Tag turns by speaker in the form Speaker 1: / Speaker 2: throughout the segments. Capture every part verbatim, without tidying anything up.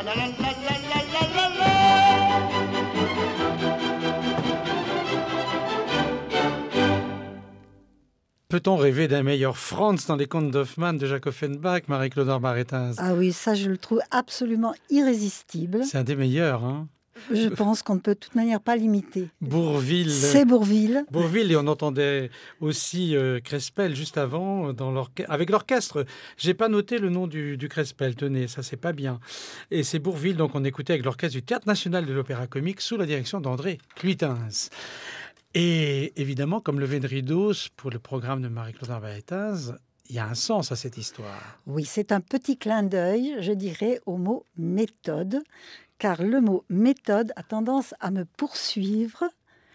Speaker 1: la la la la la la la.
Speaker 2: Peut-on rêver d'un meilleur Franz dans les contes d'Hoffmann de Jacques Offenbach, Marie-Claude Barretaz?
Speaker 3: Ah oui, ça je le trouve absolument irrésistible.
Speaker 2: C'est un des meilleurs, hein.
Speaker 3: Je pense qu'on ne peut de toute manière pas l'imiter.
Speaker 2: Bourvil.
Speaker 3: C'est Bourvil.
Speaker 2: Bourvil, et on entendait aussi euh, Crespel juste avant, dans l'orche- avec l'orchestre. J'ai pas noté le nom du, du Crespel, tenez, ça c'est pas bien. Et c'est Bourvil, donc on écoutait avec l'orchestre du Théâtre National de l'Opéra Comique sous la direction d'André Cluitens. Et évidemment, comme levé de rideau pour le programme de Marie-Claude Barretaz, il y a un sens à cette histoire.
Speaker 3: Oui, c'est un petit clin d'œil, je dirais, au mot méthode, car le mot méthode a tendance à me poursuivre,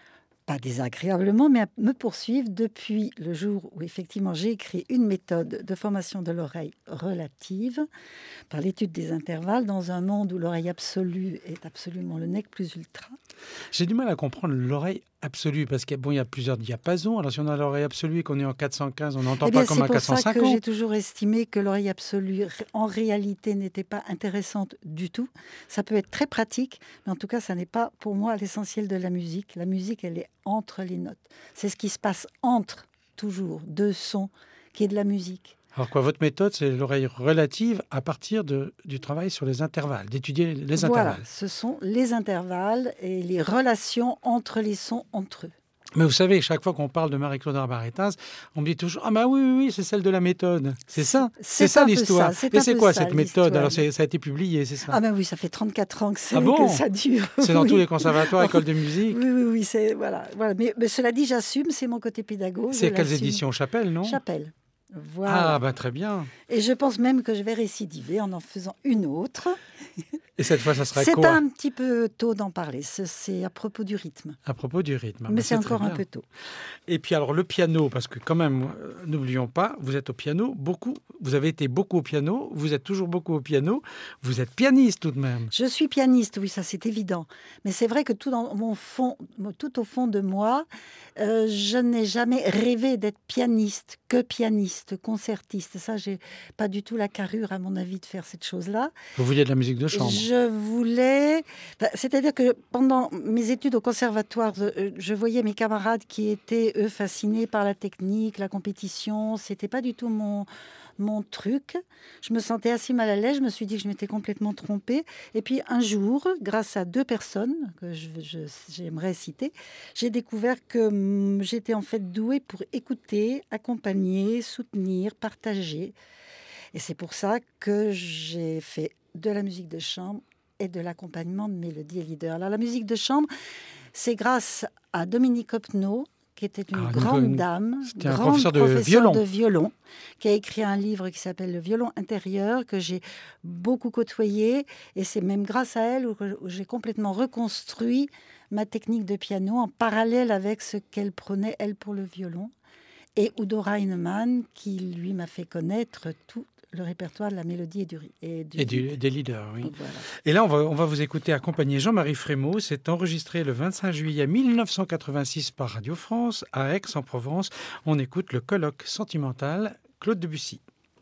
Speaker 3: pas désagréablement, mais à me poursuivre depuis le jour où effectivement j'ai écrit une méthode de formation de l'oreille relative par l'étude des intervalles dans un monde où l'oreille absolue est absolument le nec plus ultra.
Speaker 2: J'ai du mal à comprendre l'oreille absolue, parce qu'il y a, bon, il y a plusieurs diapasons. Alors si on a l'oreille absolue et qu'on est en quatre cent quinze, on n'entend
Speaker 3: Eh bien,
Speaker 2: pas comme un quatre cent
Speaker 3: c'est pour ça que j'ai
Speaker 2: cinquante.
Speaker 3: toujours estimé que l'oreille absolue, en réalité, n'était pas intéressante du tout. Ça peut être très pratique, mais en tout cas, ça n'est pas, pour moi, l'essentiel de la musique. La musique, elle est entre les notes. C'est ce qui se passe entre, toujours, deux sons, qui est de la musique.
Speaker 2: Alors quoi, votre méthode, c'est l'oreille relative à partir de, du travail sur les intervalles, d'étudier les
Speaker 3: Voilà,
Speaker 2: intervalles.
Speaker 3: ce sont les intervalles et les relations entre les sons entre eux.
Speaker 2: Mais vous savez, chaque fois qu'on parle de Marie-Claude Barretaz, on me dit toujours « Ah bah oui, oui, oui, c'est celle de la méthode. » C'est ça, c'est,
Speaker 3: C'est
Speaker 2: ça
Speaker 3: un peu
Speaker 2: l'histoire.
Speaker 3: ça, c'est
Speaker 2: Mais
Speaker 3: un
Speaker 2: c'est
Speaker 3: peu
Speaker 2: quoi
Speaker 3: ça,
Speaker 2: cette méthode?
Speaker 3: l'histoire.
Speaker 2: Alors c'est- ça a été publié, c'est ça?
Speaker 3: Ah ben oui, ça fait trente-quatre ans que, c'est,
Speaker 2: Ah bon
Speaker 3: que ça dure.
Speaker 2: C'est dans
Speaker 3: Oui.
Speaker 2: tous les conservatoires, écoles de musique.
Speaker 3: Oui, oui, oui, c'est, voilà, voilà. Mais, mais cela dit, j'assume, c'est mon côté pédagogue.
Speaker 2: C'est
Speaker 3: je
Speaker 2: quelles
Speaker 3: l'assume.
Speaker 2: éditions? Chapelle, non?
Speaker 3: Chapelle. Voilà.
Speaker 2: Ah bah très bien.
Speaker 3: Et je pense même que je vais récidiver en en faisant une autre.
Speaker 2: Et cette fois, ça sera
Speaker 3: C'est
Speaker 2: quoi?
Speaker 3: un petit peu tôt d'en parler. C'est, c'est à propos du rythme.
Speaker 2: À propos du rythme. Ah
Speaker 3: Mais
Speaker 2: bah,
Speaker 3: c'est
Speaker 2: très
Speaker 3: encore un
Speaker 2: bien.
Speaker 3: peu tôt.
Speaker 2: Et puis alors le piano, parce que quand même, euh, n'oublions pas, vous êtes au piano, beaucoup, vous avez été beaucoup au piano, vous êtes toujours beaucoup au piano, vous êtes pianiste tout de même.
Speaker 3: Je suis pianiste, oui, ça c'est évident. Mais c'est vrai que tout, dans mon fond, tout au fond de moi, euh, je n'ai jamais rêvé d'être pianiste, que pianiste, concertiste. Ça, j'ai pas du tout la carrure, à mon avis, de faire cette chose-là.
Speaker 2: Vous vouliez de la musique de chambre.
Speaker 3: Je voulais... Enfin, c'est-à-dire que pendant mes études au conservatoire, je, je voyais mes camarades qui étaient, eux, fascinés par la technique, la compétition. C'était pas du tout mon... mon truc. Je me sentais assez mal à l'aise. Je me suis dit que je m'étais complètement trompée. Et puis un jour, grâce à deux personnes que je, je, j'aimerais citer, j'ai découvert que hum, j'étais en fait douée pour écouter, accompagner, soutenir, partager. Et c'est pour ça que j'ai fait de la musique de chambre et de l'accompagnement de mélodie et leader. Alors la musique de chambre, c'est grâce à Dominique Opnaud, qui était une
Speaker 2: Ah,
Speaker 3: grande
Speaker 2: une-
Speaker 3: dame,
Speaker 2: c'était un
Speaker 3: grande
Speaker 2: professeur de
Speaker 3: professeure
Speaker 2: violon.
Speaker 3: de violon, qui a écrit un livre qui s'appelle Le violon intérieur, que j'ai beaucoup côtoyé. Et c'est même grâce à elle où, où j'ai complètement reconstruit ma technique de piano en parallèle avec ce qu'elle prenait, elle, pour le violon. Et Udo Reinemann, qui, lui, m'a fait connaître tout le répertoire de la mélodie et du, et du,
Speaker 2: Et du- des leaders, oui.
Speaker 3: Voilà.
Speaker 2: Et là, on va, on va vous écouter accompagner Jean-Marie Frémaux. C'est enregistré le vingt-cinq juillet mille neuf cent quatre-vingt-six par Radio France, à Aix-en-Provence. On écoute le colloque sentimental Claude Debussy.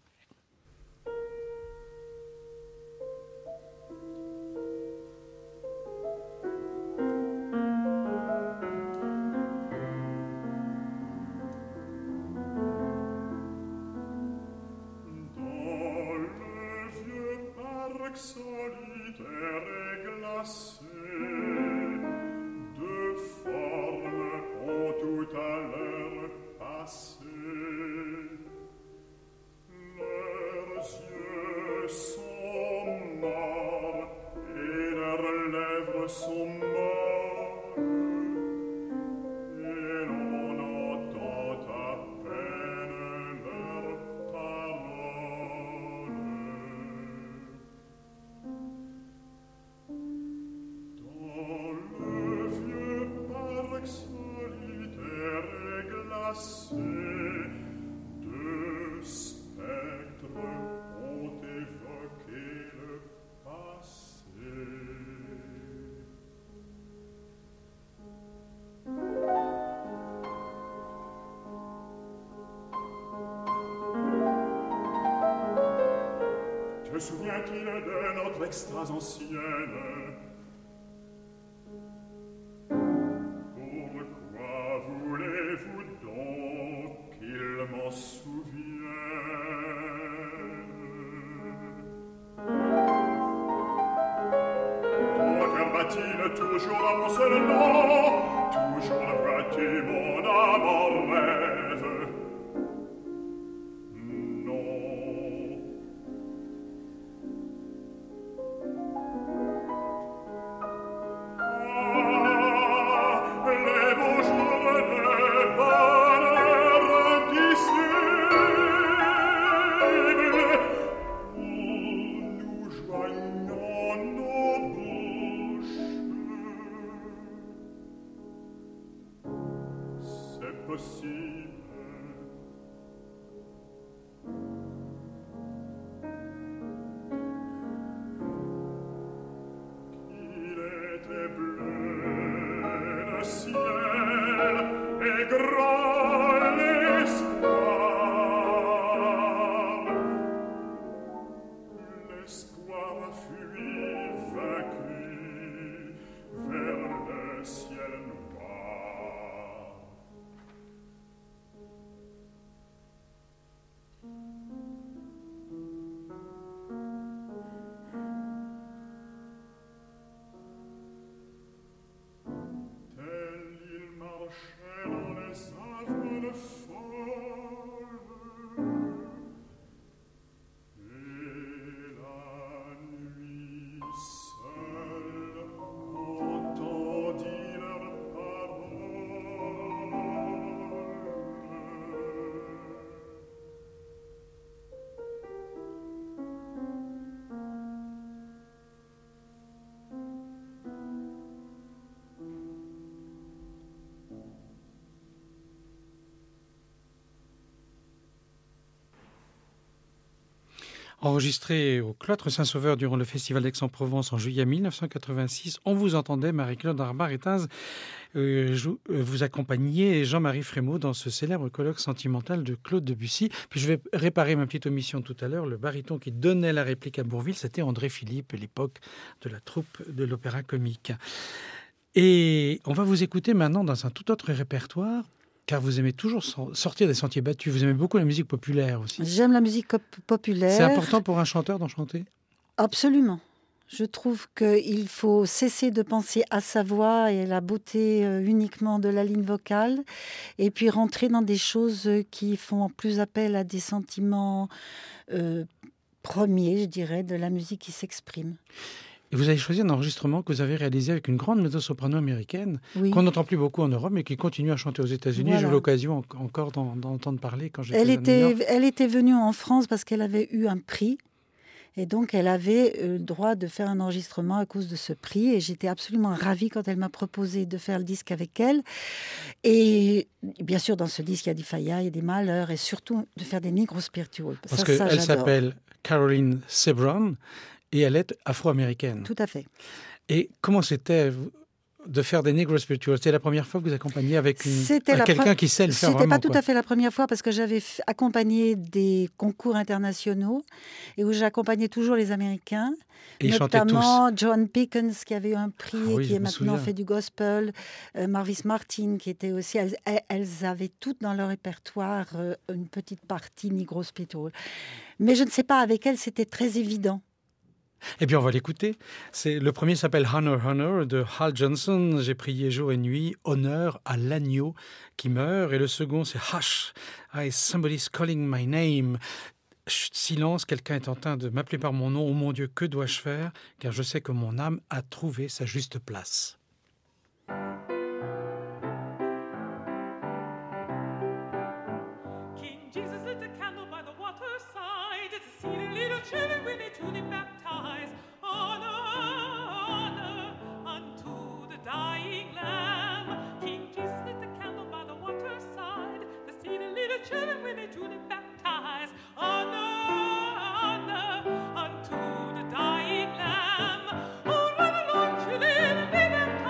Speaker 4: Dans le vieux parc solitaire et glacé, deux formes ont tout à l'heure passé. Leurs yeux sont morts et leurs lèvres sont mortes, et l'on entend à peine leurs paroles. Dans le vieux parc solitaire et glacé, deux spectres ont évoqué le passé. te souvient-il de notre extase ancienne? Pourquoi voulez-vous donc qu'il m'en souvienne? Ton cœur bat-il toujours à mon seul nom? Toujours vois-tu mon âme en rêve?
Speaker 2: Enregistré au Cloître Saint-Sauveur durant le Festival d'Aix-en-Provence en juillet mille neuf cent quatre-vingt-six, on vous entendait, Marie-Claude Arbar-Etaz, euh, vous accompagner Jean-Marie Frémaux dans ce célèbre colloque sentimental de Claude Debussy. Puis je vais réparer ma petite omission tout à l'heure. Le baryton qui donnait la réplique à Bourvil, c'était André Philippe, l'époque de la troupe de l'Opéra Comique. Et on va vous écouter maintenant dans un tout autre répertoire, car vous aimez toujours sortir des sentiers battus. Vous aimez beaucoup la musique populaire aussi.
Speaker 3: J'aime la musique populaire.
Speaker 2: C'est important pour un chanteur d'en chanter?
Speaker 3: Absolument. Je trouve qu'il faut cesser de penser à sa voix et à la beauté uniquement de la ligne vocale, et puis rentrer dans des choses qui font plus appel à des sentiments euh, premiers, je dirais, de la musique qui s'exprime.
Speaker 2: Et vous avez choisi un enregistrement que vous avez réalisé avec une grande mezzo-soprano américaine, oui, qu'on n'entend plus beaucoup en Europe, mais qui continue à chanter aux États-Unis. Voilà. J'ai eu l'occasion encore d'en, d'en entendre parler quand j'étais
Speaker 3: elle
Speaker 2: à
Speaker 3: était,
Speaker 2: New York.
Speaker 3: Elle était venue en France parce qu'elle avait eu un prix. Et donc, elle avait le droit de faire un enregistrement à cause de ce prix. Et j'étais absolument ravie quand elle m'a proposé de faire le disque avec elle. Et bien sûr, dans ce disque, il y a des faillas, il y a des malheurs, et surtout de faire des Negro Spirituals.
Speaker 2: Parce qu'elle s'appelle Caroline Sebron. Et elle est afro-américaine.
Speaker 3: Tout à fait.
Speaker 2: Et comment c'était de faire des Negro Spirituals? C'était la première fois que vous accompagniez avec une, quelqu'un pre... qui sait le faire vraiment?
Speaker 3: C'était pas tout
Speaker 2: quoi.
Speaker 3: à fait la première fois, parce que j'avais f... accompagné des concours internationaux et où j'accompagnais toujours les Américains.
Speaker 2: Et
Speaker 3: notamment John Pickens qui avait eu un prix ah, et
Speaker 2: oui,
Speaker 3: qui est maintenant
Speaker 2: souviens.
Speaker 3: fait du gospel, euh, Marvis Martin qui était aussi, elles, elles avaient toutes dans leur répertoire euh, une petite partie Negro Spiritual. Mais je ne sais pas, avec elles c'était très évident.
Speaker 2: Eh bien, on va l'écouter. C'est, le premier s'appelle Honor, Honor de Hal Johnson. J'ai prié jour et nuit, honneur à l'agneau qui meurt. Et le second, c'est Hush, I, somebody's calling my name. Chut, silence, quelqu'un est en train de m'appeler par mon nom. Oh mon Dieu, que dois-je faire? Car je sais que mon âme a trouvé sa juste place.
Speaker 5: King Jesus lit a candle by the waterside to see the little children when they truly baptized. Honor, honor unto the dying Lamb. King Jesus lit a candle by the waterside to see the little children when they truly baptized. Honor, honor unto the dying Lamb. Oh, run along, children, and be baptized.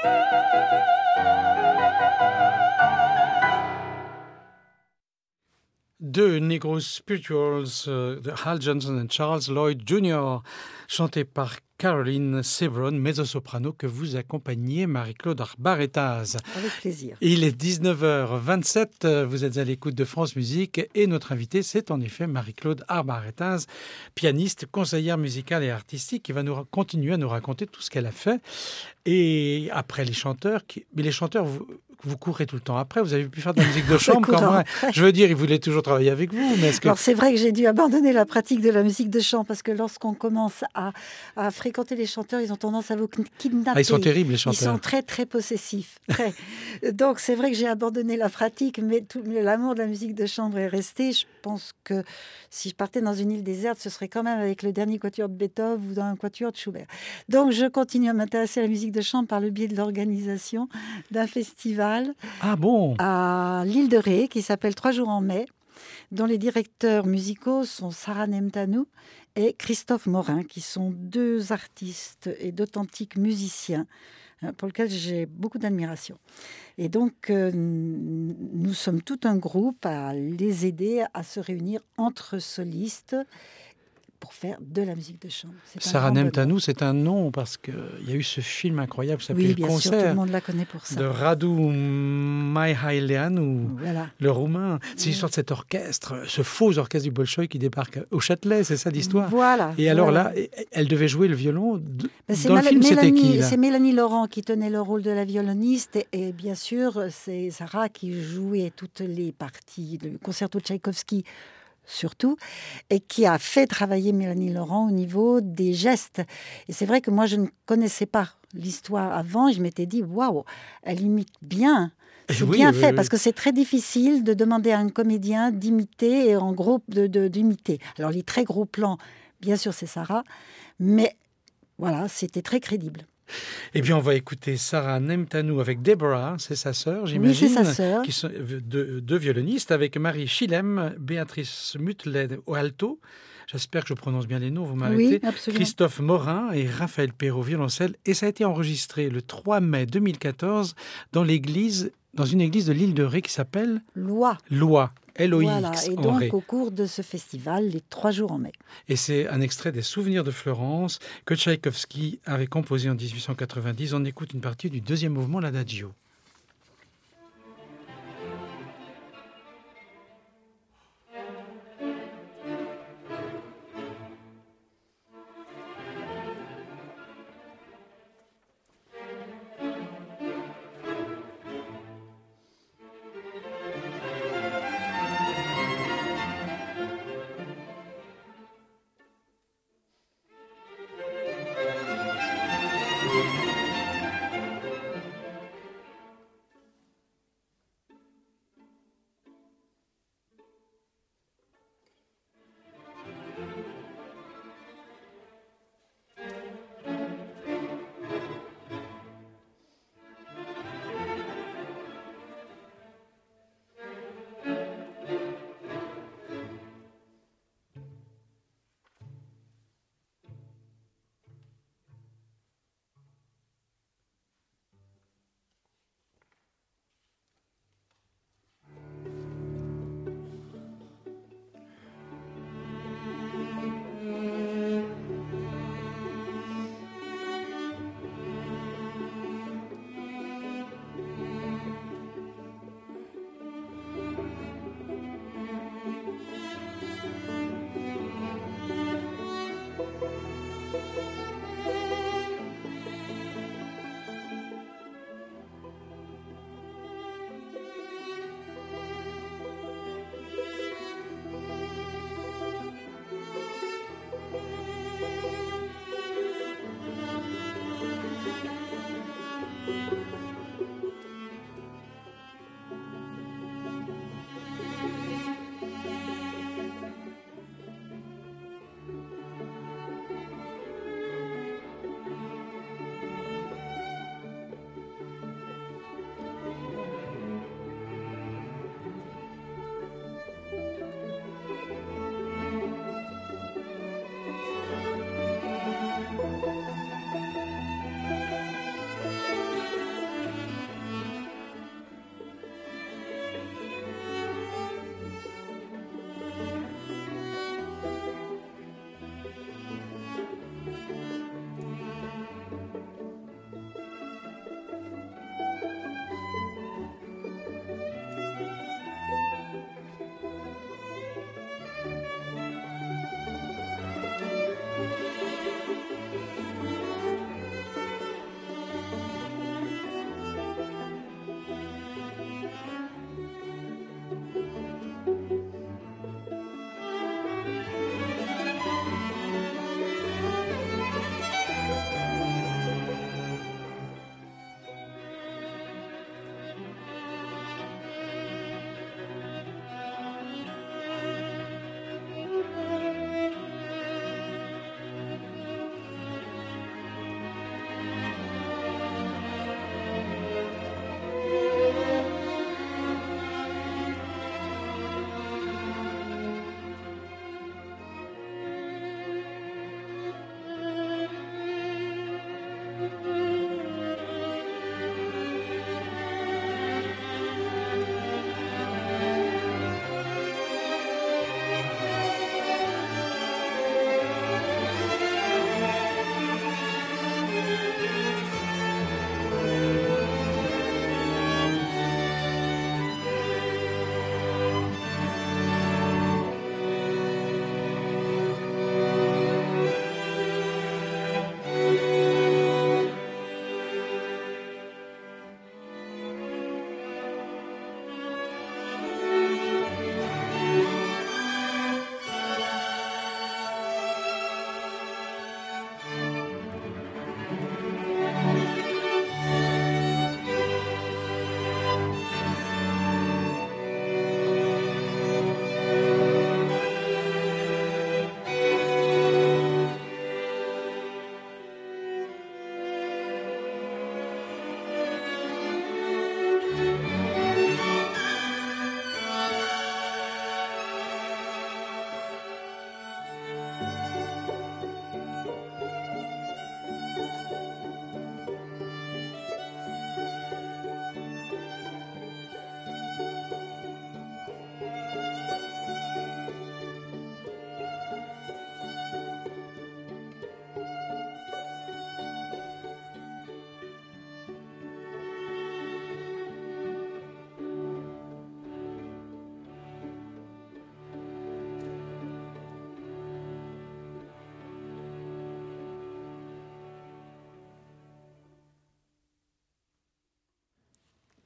Speaker 2: Deux Negro Spirituals euh, de Hal Johnson et Charles Lloyd junior, chantés par Caroline Sebron, mezzo-soprano, que vous accompagnez, Marie-Claude Arbaretaz.
Speaker 3: Avec plaisir.
Speaker 2: Il est dix-neuf heures vingt-sept, vous êtes à l'écoute de France Musique et notre invitée, c'est en effet Marie-Claude Arbaretaz, pianiste, conseillère musicale et artistique, qui va nous continuer à nous raconter tout ce qu'elle a fait. Et après les chanteurs, qui... mais les chanteurs, vous, vous courez tout le temps après, vous avez pu faire de la musique de chambre quand même. Je veux dire, ils voulaient toujours travailler avec vous. Mais est-ce que...
Speaker 3: Alors c'est vrai que j'ai dû abandonner la pratique de la musique de chambre parce que lorsqu'on commence à, à fréquenter les chanteurs, ils ont tendance à vous kidnapper.
Speaker 2: Ah, ils sont terribles les chanteurs.
Speaker 3: Ils sont très très possessifs. Très. Donc c'est vrai que j'ai abandonné la pratique, mais, tout, mais l'amour de la musique de chambre est resté. Je pense que si je partais dans une île déserte, ce serait quand même avec le dernier quatuor de Beethoven ou dans un quatuor de Schubert. Donc je continue à m'intéresser à la musique de chambre par le biais de l'organisation d'un festival
Speaker 2: ah bon
Speaker 3: à l'île de Ré qui s'appelle Trois jours en mai, dont les directeurs musicaux sont Sarah Nemtanou et Christophe Morin, qui sont deux artistes et d'authentiques musiciens pour lesquels j'ai beaucoup d'admiration. Et donc, euh, nous sommes tout un groupe à les aider à se réunir entre solistes pour faire de la musique de chambre.
Speaker 2: Sarah Nemtanou, c'est un nom parce qu'il y a eu ce film incroyable qui s'appelait
Speaker 3: oui,
Speaker 2: Le
Speaker 3: bien
Speaker 2: Concert.
Speaker 3: Sûr, tout le monde la connaît pour ça.
Speaker 2: De Radu Mihaileanu,
Speaker 3: voilà.
Speaker 2: le roumain. C'est
Speaker 3: oui.
Speaker 2: l'histoire de cet orchestre, ce faux orchestre du Bolchoï qui débarque au Châtelet, c'est ça l'histoire.
Speaker 3: Voilà.
Speaker 2: Et alors
Speaker 3: voilà.
Speaker 2: là, elle devait jouer le violon. De...
Speaker 3: Ben
Speaker 2: Dans
Speaker 3: Mal-
Speaker 2: le film, c'était qui là?
Speaker 3: C'est Mélanie Laurent qui tenait le rôle de la violoniste et, et bien sûr, c'est Sarah qui jouait toutes les parties, le concerto de Tchaïkovski surtout, et qui a fait travailler Mélanie Laurent au niveau des gestes. Et c'est vrai que moi, je ne connaissais pas l'histoire avant, et je m'étais dit, waouh, elle imite bien. C'est
Speaker 2: oui,
Speaker 3: bien
Speaker 2: oui,
Speaker 3: fait,
Speaker 2: oui.
Speaker 3: parce que c'est très difficile de demander à un comédien d'imiter, et en gros, de, de, d'imiter. Alors, les très gros plans, bien sûr, c'est Sarah, mais voilà, c'était très crédible.
Speaker 2: Eh bien, on va écouter Sarah Nemtanou avec Deborah, c'est sa sœur, j'imagine.
Speaker 3: Oui, c'est sa sœur.
Speaker 2: Qui sont deux, deux violonistes, avec Marie Schillem, Béatrice Mutlet au alto. J'espère que je prononce bien les noms, vous m'arrêtez.
Speaker 3: Oui,
Speaker 2: Christophe Morin et Raphaël Perrault, violoncelle. Et ça a été enregistré le trois mai deux mille quatorze dans l'église, dans une église de l'île de Ré qui s'appelle
Speaker 3: Loix.
Speaker 2: Loix. L O I X,
Speaker 3: voilà, et
Speaker 2: en
Speaker 3: donc
Speaker 2: Ré.
Speaker 3: au cours de ce festival, les trois jours en mai.
Speaker 2: Et c'est un extrait des Souvenirs de Florence que Tchaïkovski avait composé en dix-huit cent quatre-vingt-dix. On écoute une partie du deuxième mouvement, l'Adagio.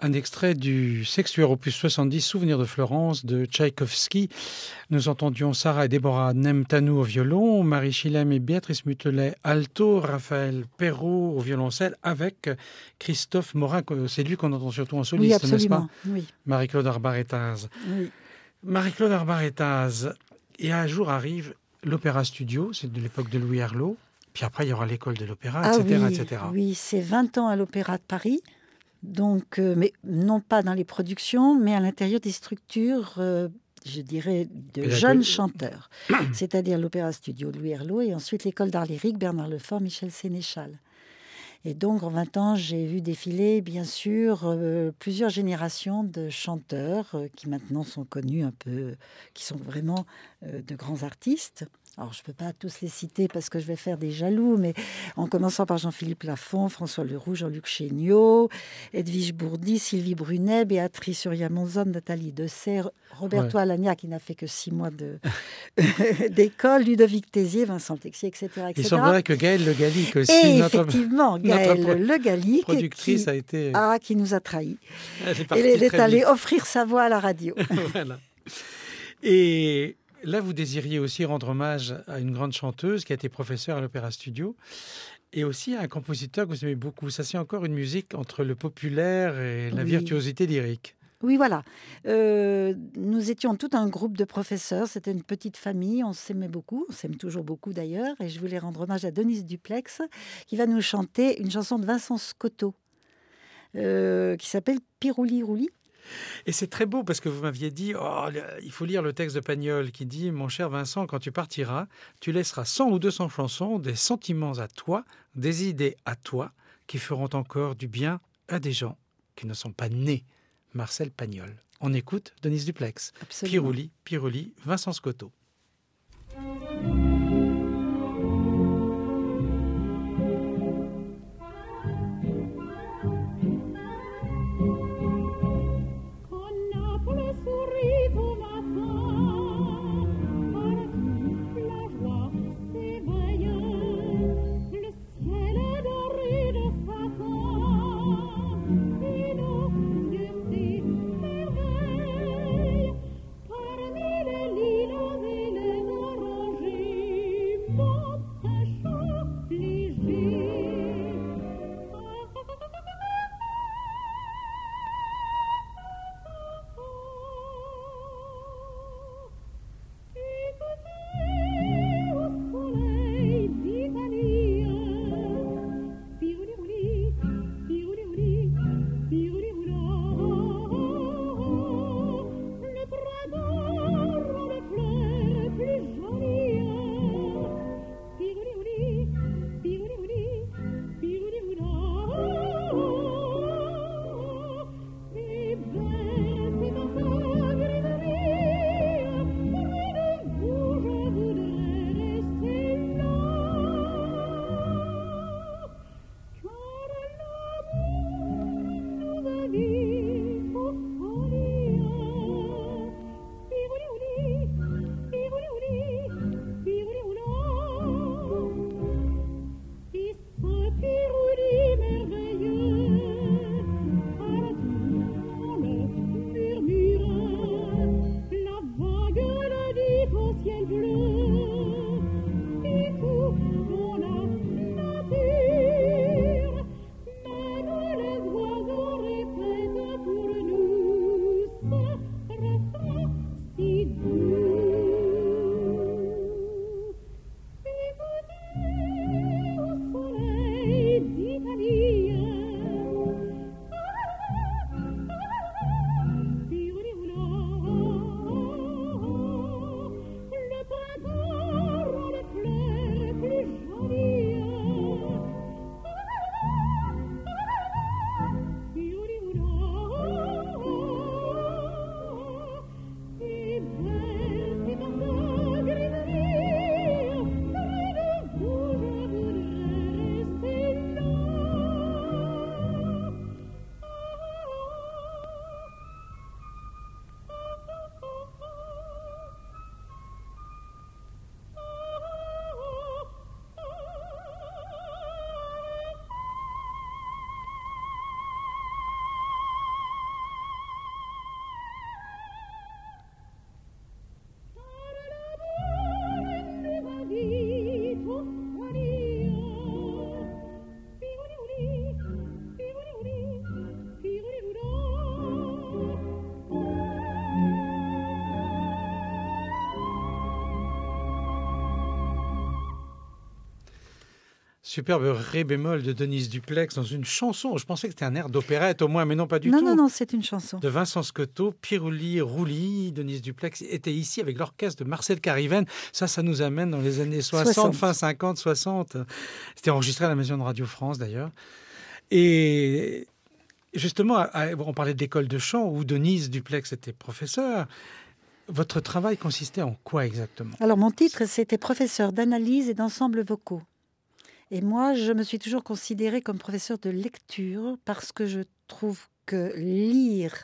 Speaker 2: un extrait du Sextuor opus soixante-dix, Souvenirs de Florence, de Tchaïkovski. Nous entendions Sarah et Déborah Nemtanou au violon, Marie Chilem et Béatrice Mutelet alto, Raphaël Perrault au violoncelle, avec Christophe Morin. C'est lui qu'on entend surtout en soliste,
Speaker 3: oui,
Speaker 2: n'est-ce pas?
Speaker 3: Oui.
Speaker 2: Marie-Claude Arbaretaz.
Speaker 3: Oui.
Speaker 2: Marie-Claude Arbaretaz. Et un jour arrive l'Opéra Studio, c'est de l'époque de Louis Herlot. Puis après, il y aura l'école de l'opéra,
Speaker 3: ah
Speaker 2: et cetera,
Speaker 3: oui,
Speaker 2: et cetera.
Speaker 3: Oui, c'est vingt ans à l'Opéra de Paris. Donc, euh, mais non pas dans les productions, mais à l'intérieur des structures, euh, je dirais, de
Speaker 2: Pédago-
Speaker 3: jeunes chanteurs. C'est-à-dire l'Opéra Studio de Louis Herlot et ensuite l'École d'art lyrique, Bernard Lefort, Michel Sénéchal. Et donc, en vingt ans, j'ai vu défiler, bien sûr, euh, plusieurs générations de chanteurs euh, qui maintenant sont connus un peu, qui sont vraiment euh, de grands artistes. Alors, je ne peux pas tous les citer parce que je vais faire des jaloux, mais en commençant par Jean-Philippe Lafont, François Leroux, Jean-Luc Chéniaud, Edwige Bourdi, Sylvie Brunet, Béatrice Uriamonzon, Nathalie Dessay, Roberto ouais. Alagna, qui n'a fait que six mois de... d'école, Ludovic Tézier, Vincent Texier, et cetera, et cetera.
Speaker 2: Il semblerait que Gaëlle Le Gallic aussi,
Speaker 3: et
Speaker 2: notre,
Speaker 3: effectivement, Gaëlle
Speaker 2: notre
Speaker 3: Le Gallic,
Speaker 2: productrice
Speaker 3: qui,
Speaker 2: a été...
Speaker 3: ah, qui nous a trahis.
Speaker 2: Elle est,
Speaker 3: elle est allée vite. offrir sa voix à la radio.
Speaker 2: Voilà. Et... Là, vous désiriez aussi rendre hommage à une grande chanteuse qui a été professeure à l'Opéra Studio et aussi à un compositeur que vous aimez beaucoup. Ça, c'est encore une musique entre le populaire et la oui. virtuosité lyrique.
Speaker 3: Oui, voilà. Euh, nous étions tout un groupe de professeurs. C'était une petite famille. On s'aimait beaucoup. On s'aime toujours beaucoup d'ailleurs. Et je voulais rendre hommage à Denise Duplex qui va nous chanter une chanson de Vincent Scotto euh, qui s'appelle Pirouli Rouli.
Speaker 2: Et c'est très beau parce que vous m'aviez dit oh, il faut lire le texte de Pagnol qui dit « Mon cher Vincent, quand tu partiras, tu laisseras cent ou deux cents chansons, des sentiments à toi, des idées à toi, qui feront encore du bien à des gens qui ne sont pas nés. » Marcel Pagnol. On écoute Denise Duplex.
Speaker 3: Absolument.
Speaker 2: Pirouli, Pirouli, Vincent Scotto.
Speaker 6: Parmi les lilas et les oranges
Speaker 2: superbe ré bémol de Denise Duplex dans une chanson. Je pensais que c'était un air d'opérette au moins, mais non, pas du
Speaker 3: non,
Speaker 2: tout.
Speaker 3: Non, non, c'est une chanson.
Speaker 2: De Vincent Scotto, Pirulli, Rouli. Denise Duplex était ici avec l'orchestre de Marcel Cariven. Ça, ça nous amène dans les années soixante, soixante. Fin cinquante, soixante. C'était enregistré à la Maison de Radio France, d'ailleurs. Et justement, on parlait d'école de chant où Denise Duplex était professeure. Votre travail consistait en quoi exactement ?
Speaker 3: Alors, mon titre, c'était professeur d'analyse et d'ensembles vocaux. Et moi, je me suis toujours considérée comme professeur de lecture parce que je trouve que lire,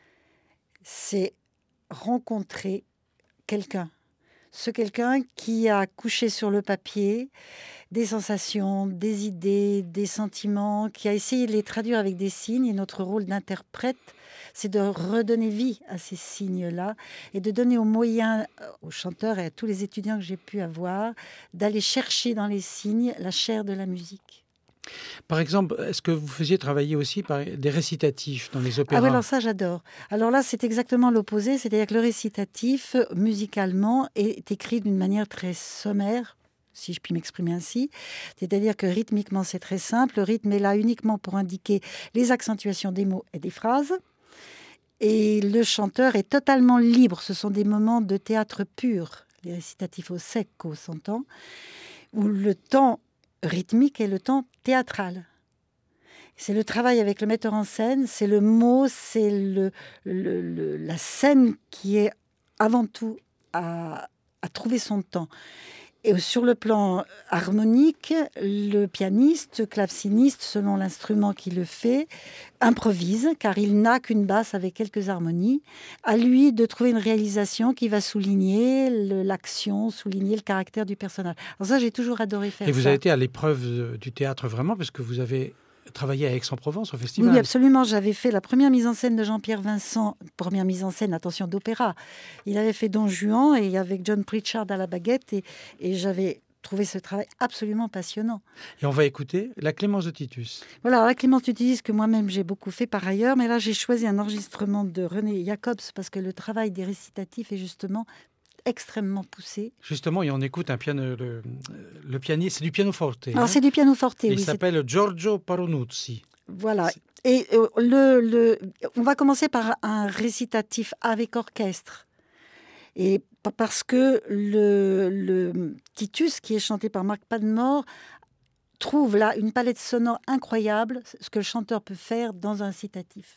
Speaker 3: c'est rencontrer quelqu'un. Ce quelqu'un qui a couché sur le papier des sensations, des idées, des sentiments, qui a essayé de les traduire avec des signes. Et notre rôle d'interprète, c'est de redonner vie à ces signes-là et de donner aux moyens, aux chanteurs et à tous les étudiants que j'ai pu avoir, d'aller chercher dans les signes la chair de la musique.
Speaker 2: Par exemple, est-ce que vous faisiez travailler aussi par des récitatifs dans les opéras ?
Speaker 3: Ah oui, alors ça, j'adore. Alors là, c'est exactement l'opposé, c'est-à-dire que le récitatif, musicalement, est écrit d'une manière très sommaire, si je puis m'exprimer ainsi. C'est-à-dire que rythmiquement, c'est très simple. Le rythme est là uniquement pour indiquer les accentuations des mots et des phrases. Et le chanteur est totalement libre. Ce sont des moments de théâtre pur, les récitatifs au secco, s'entend, où le temps rythmique est le temps théâtral. C'est le travail avec le metteur en scène, c'est le mot, c'est le, le, le, la scène qui est avant tout à, à trouver son temps. Et sur le plan harmonique, le pianiste, claveciniste, selon l'instrument qui le fait, improvise, car il n'a qu'une basse avec quelques harmonies. À lui de trouver une réalisation qui va souligner le, l'action, souligner le caractère du personnage. Alors ça, j'ai toujours adoré faire ça.
Speaker 2: Et vous
Speaker 3: ça.
Speaker 2: avez été à l'épreuve du théâtre vraiment, parce que vous avez travaillé à Aix-en-Provence au festival.
Speaker 3: Oui, absolument. J'avais fait la première mise en scène de Jean-Pierre Vincent, première mise en scène, attention, d'opéra. Il avait fait Don Juan et avec John Pritchard à la baguette et, et j'avais trouvé ce travail absolument passionnant.
Speaker 2: Et on va écouter la Clémence de Titus.
Speaker 3: Voilà, alors la Clémence de Titus que moi-même j'ai beaucoup fait par ailleurs, mais là j'ai choisi un enregistrement de René Jacobs parce que le travail des récitatifs est justement extrêmement poussé.
Speaker 2: Justement, et on écoute un piano, le, le pianiste, c'est du piano forte.
Speaker 3: Alors
Speaker 2: hein
Speaker 3: c'est du piano forte,
Speaker 2: Il
Speaker 3: oui.
Speaker 2: s'appelle c'est... Giorgio Paronuzzi.
Speaker 3: Voilà. C'est... Et euh, le, le, on va commencer par un récitatif avec orchestre. Et parce que le, le Titus, qui est chanté par Marc Padmore, trouve là une palette sonore incroyable, ce que le chanteur peut faire dans un récitatif.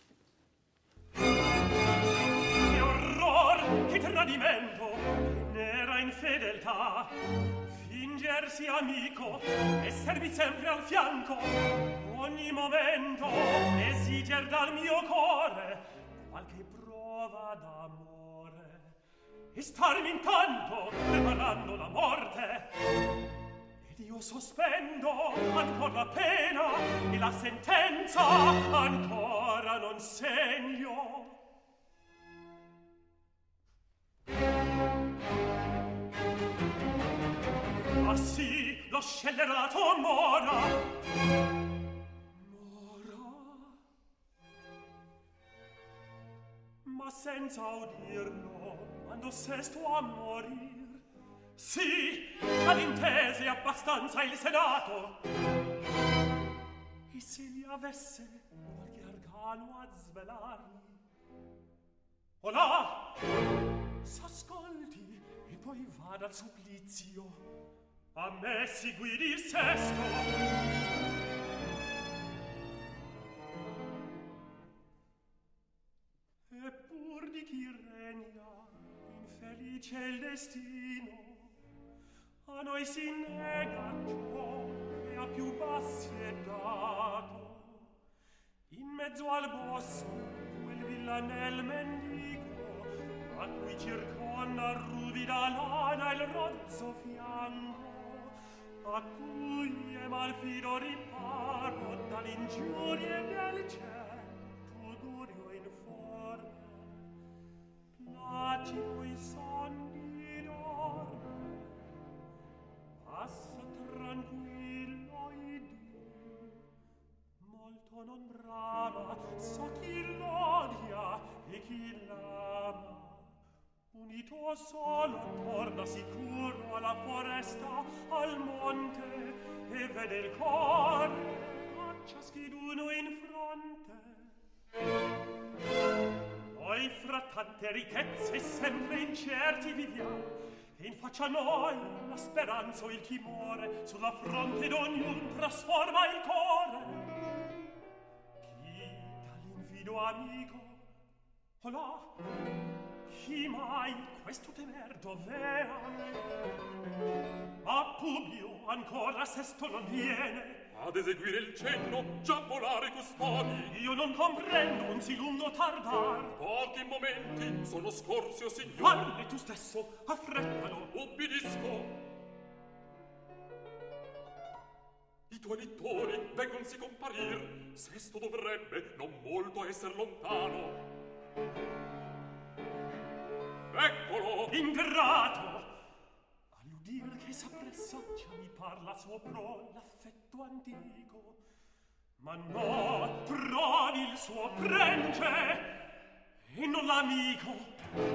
Speaker 5: Fingersi amico, essermi sempre al fianco, ogni momento esiger dal mio core qualche prova d'amore, e starmi intanto preparando la morte. Ed io sospendo ancora la pena e la sentenza ancora non segno. Ah sì, l'ho scellerato mora. Mora. Ma senza udirlo, quando sesto a morir. Sì, ad intese abbastanza il Senato. E se li avesse qualche arcano a svelarmi. O là, s'ascolti e poi vada al supplizio. A me si guidi il sesto. E pur di chi regna infelice il destino, a noi si nega ciò che a più bassi è dato. In mezzo al bosco quel villanel mendico, a cui circonda ruvida lana il rozzo fianco, a cui è malfido riparo dall'ingiurie del cielo, augurio informe, placido i sonni dorme, passa tranquillo i dì, molto non brama, so chi l'odia e chi l'ama. Unito solo torna sicuro alla foresta, al monte, e vede il cuore a ciascuno in fronte. Poi fra tante ricchezze sempre incerti viviamo, e in faccia a noi la speranza o il timore, sulla fronte d'ognuno trasforma il cuore. Chi dall'invido amico, o là, chi mai questo temer dovea? Ma Publio ancora sesto non viene
Speaker 6: ad eseguire il cenno, già volare custodi.
Speaker 5: Io non comprendo un sì lungo tardar.
Speaker 6: Pochi momenti sono scorsi, o signor.
Speaker 5: Falli tu stesso, affrettalo.
Speaker 6: Obbedisco. I tuoi lettori veggonsi comparir. Sesto dovrebbe non molto esser lontano. Eccolo!
Speaker 5: Ingrato! All'udir che s'appressa già mi parla suo pro l'affetto antico. Ma no, trovi il suo prence e non l'amico.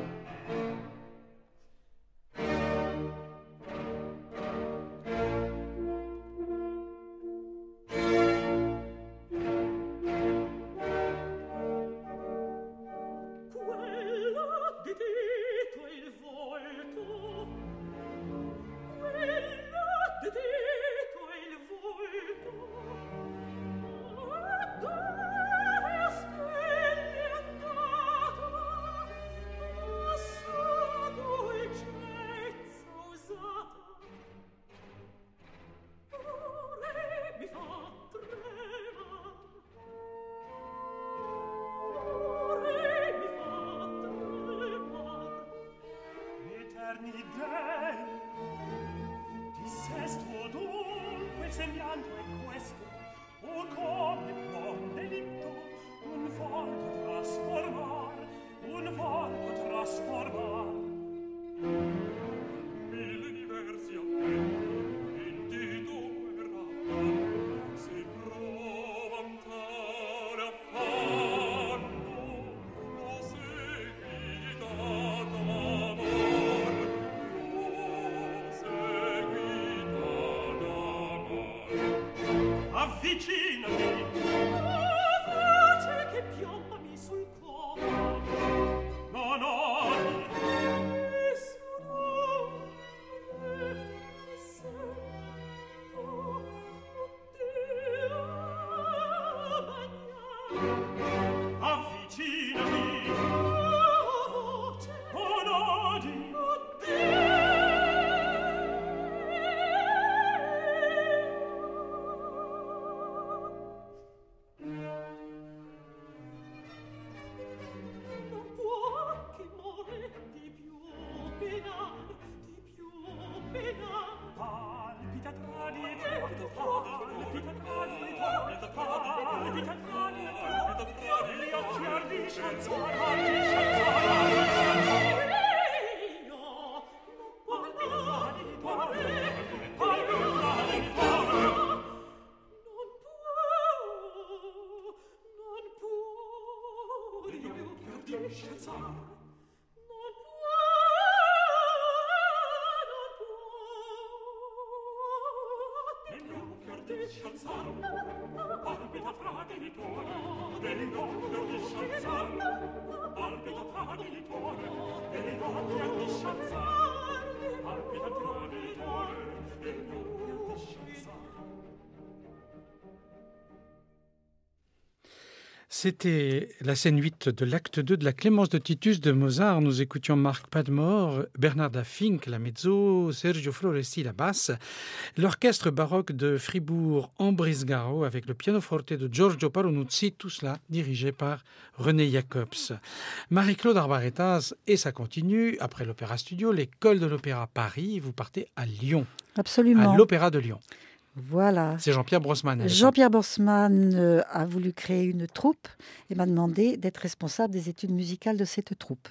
Speaker 2: C'était la scène huit de l'acte deux de la Clémence de Titus de Mozart. Nous écoutions Marc Padmore, Bernarda Fink, la mezzo, Sergio Floresti, la basse, l'orchestre baroque de Fribourg-en-Brisgau avec le pianoforte de Giorgio Paronuzzi, tout cela dirigé par René Jacobs. Marie-Claude Arbaretas, et ça continue, après l'Opéra Studio, l'école de l'Opéra Paris, vous partez à Lyon.
Speaker 3: Absolument.
Speaker 2: À l'Opéra de Lyon.
Speaker 3: Voilà.
Speaker 2: C'est Jean-Pierre Brossman.
Speaker 3: Jean-Pierre Brossman euh, a voulu créer une troupe et m'a demandé d'être responsable des études musicales de cette troupe.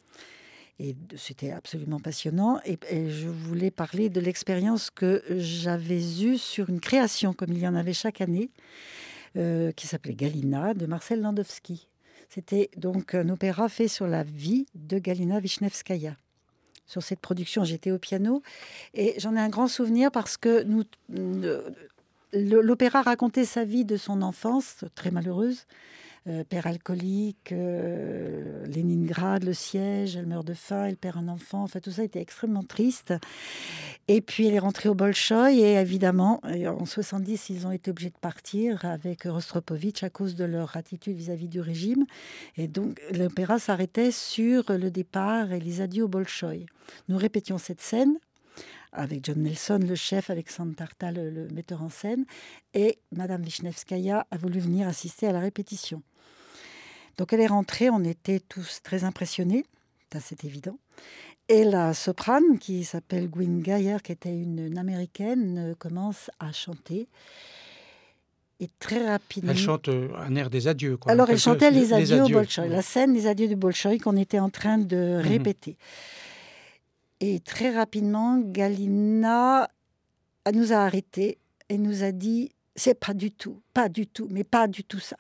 Speaker 3: Et c'était absolument passionnant. Et, et je voulais parler de l'expérience que j'avais eue sur une création, comme il y en avait chaque année, euh, qui s'appelait Galina, de Marcel Landowski. C'était donc un opéra fait sur la vie de Galina Wisniewskaja. Sur cette production, j'étais au piano et j'en ai un grand souvenir parce que nous, le, l'opéra racontait sa vie de son enfance, très malheureuse. Euh, père alcoolique, euh, Leningrad, le siège, elle meurt de faim, elle perd un enfant, enfin tout ça était extrêmement triste. Et puis elle est rentrée au Bolchoï et évidemment, en soixante-dix, ils ont été obligés de partir avec Rostropovitch à cause de leur attitude vis-à-vis du régime. Et donc l'opéra s'arrêtait sur le départ et les adieux au Bolchoï. Nous répétions cette scène avec John Nelson, le chef, Alexandre Tarta, le, le metteur en scène, et Madame Wisniewskaïa a voulu venir assister à la répétition. Donc elle est rentrée, on était tous très impressionnés, ça c'est évident. Et la soprane, qui s'appelle Gwyn Gayer, qui était une, une américaine, commence à chanter. Et très rapidement...
Speaker 2: Elle chante un air des adieux, quoi.
Speaker 3: Alors elle
Speaker 2: Quelque...
Speaker 3: chantait les adieux, les adieux au Bolchoï,
Speaker 2: ouais.
Speaker 3: la scène des adieux du Bolchoï qu'on était en train de répéter. Mm-hmm. Et très rapidement, Galina nous a arrêtés et nous a dit « c'est pas du tout, pas du tout, mais pas du tout ça ».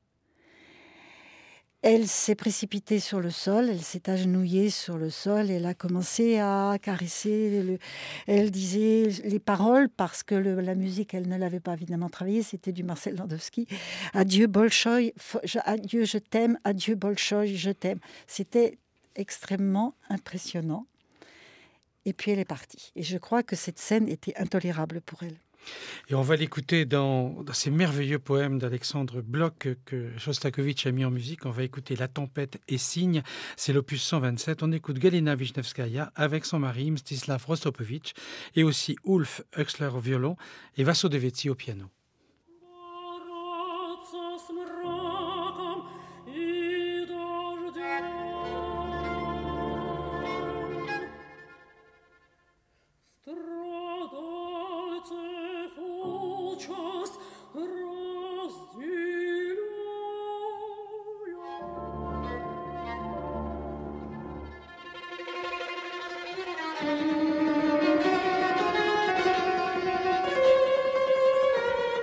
Speaker 3: Elle s'est précipitée sur le sol, elle s'est agenouillée sur le sol, elle a commencé à caresser, le... elle disait les paroles parce que le, la musique, elle ne l'avait pas évidemment travaillée, c'était du Marcel Landowski. Adieu Bolchoï, je, adieu je t'aime, adieu Bolchoï, je t'aime. C'était extrêmement impressionnant. Et puis elle est partie. Et je crois que cette scène était intolérable pour elle.
Speaker 2: Et on va l'écouter dans, dans ces merveilleux poèmes d'Alexandre Bloch que Shostakovich a mis en musique. On va écouter La tempête et cygne, c'est l'opus cent vingt-sept. On écoute Galina Wisniewskaïa avec son mari Mstislav Rostropovitch et aussi Ulf Höxler au violon et Vasso De Vezzi au piano.
Speaker 7: Thank you.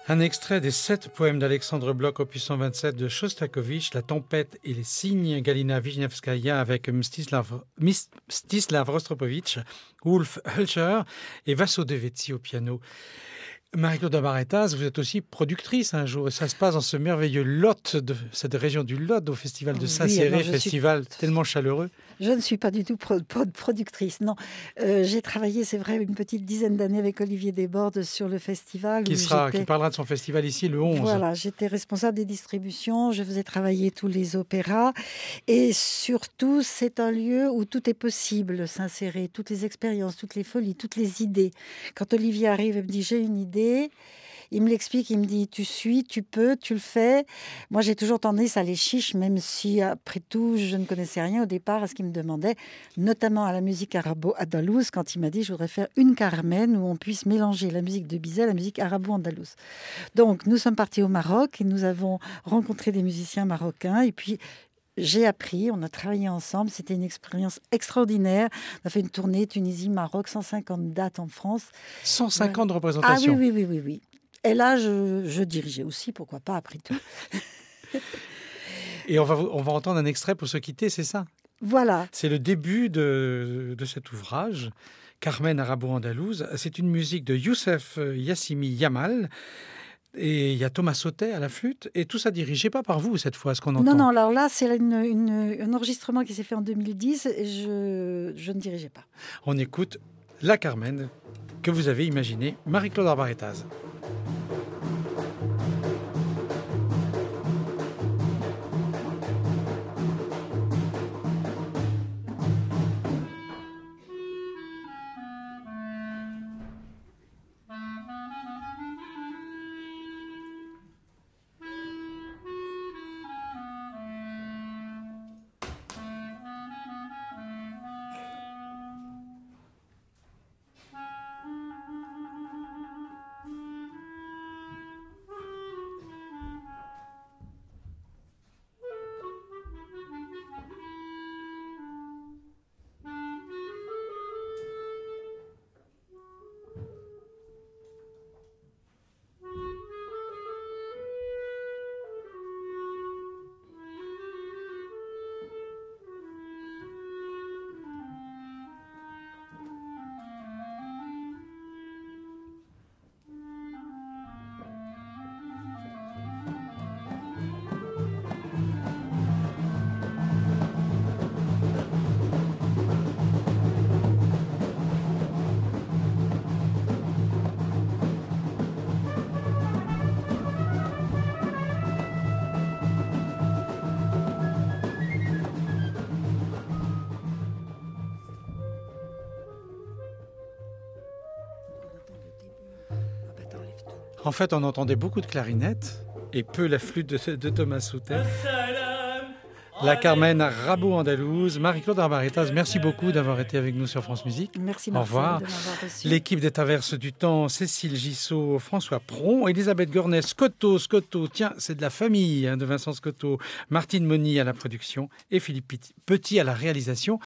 Speaker 2: Un extrait des sept poèmes d'Alexandre Blok, opus cent vingt-sept de Shostakovich, La tempête et les cygnes, Galina Wisniewskaïa avec Mstislav, Mstislav Rostropovitch, Wolf Hölscher et Vassodevetsi au piano. Marie-Claude Abarretaz, vous êtes aussi productrice un jour, et ça se passe dans ce merveilleux Lot, de cette région du Lot, au festival de Saint-Céré, oui, festival suis... tellement chaleureux.
Speaker 3: Je ne suis pas du tout pro- pro- productrice, non. Euh, j'ai travaillé, c'est vrai, une petite dizaine d'années avec Olivier Desbordes sur le festival.
Speaker 2: Qui, sera, qui parlera de son festival ici le onze.
Speaker 3: Voilà, j'étais responsable des distributions, je faisais travailler tous les opéras. Et surtout, c'est un lieu où tout est possible, Saint-Céré, toutes les expériences, toutes les folies, toutes les idées. Quand Olivier arrive et me dit, j'ai une idée... Il me l'explique, il me dit, tu suis, tu peux, tu le fais. Moi, j'ai toujours tendance à les chiche, même si, après tout, je ne connaissais rien au départ à ce qu'il me demandait, notamment à la musique arabo-andalouse, quand il m'a dit, je voudrais faire une Carmen où on puisse mélanger la musique de Bizet et la musique arabo-andalouse. Donc, nous sommes partis au Maroc et nous avons rencontré des musiciens marocains. Et puis, j'ai appris, on a travaillé ensemble, c'était une expérience extraordinaire. On a fait une tournée Tunisie, Maroc, cent cinquante dates en France.
Speaker 2: cent cinquante ouais. représentations.
Speaker 3: Ah oui, oui, oui, oui, oui. Et là, je, je dirigeais aussi, pourquoi pas, après tout.
Speaker 2: Et on va, on va entendre un extrait pour se quitter, c'est ça?
Speaker 3: Voilà.
Speaker 2: C'est le début de, de cet ouvrage, Carmen arabo-andalouse. C'est une musique de Youssef Yassimi Yamal. Et il y a Thomas Sautet à la flûte. Et tout ça dirigé pas par vous, cette fois, ce qu'on entend.
Speaker 3: Non, non, alors là, c'est une, une, un enregistrement qui s'est fait en deux mille dix. Et je, je ne dirigeais pas.
Speaker 2: On écoute la Carmen que vous avez imaginée, Marie-Claude Abarretaz. En fait, on entendait beaucoup de clarinettes et peu la flûte de, de Thomas Sautet. La Carmen arabo-andalouse. Marie-Claude Abarretaz, merci beaucoup d'avoir été avec nous sur France Musique.
Speaker 3: Merci,
Speaker 2: Marcel. Au revoir.
Speaker 3: De m'avoir reçu.
Speaker 2: L'équipe des Traverses du Temps, Cécile Gissot, François Pron, Elisabeth Gornet, Scotto, Scotto, tiens, c'est de la famille hein, de Vincent Scotto, Martine Moni à la production et Philippe Petit à la réalisation.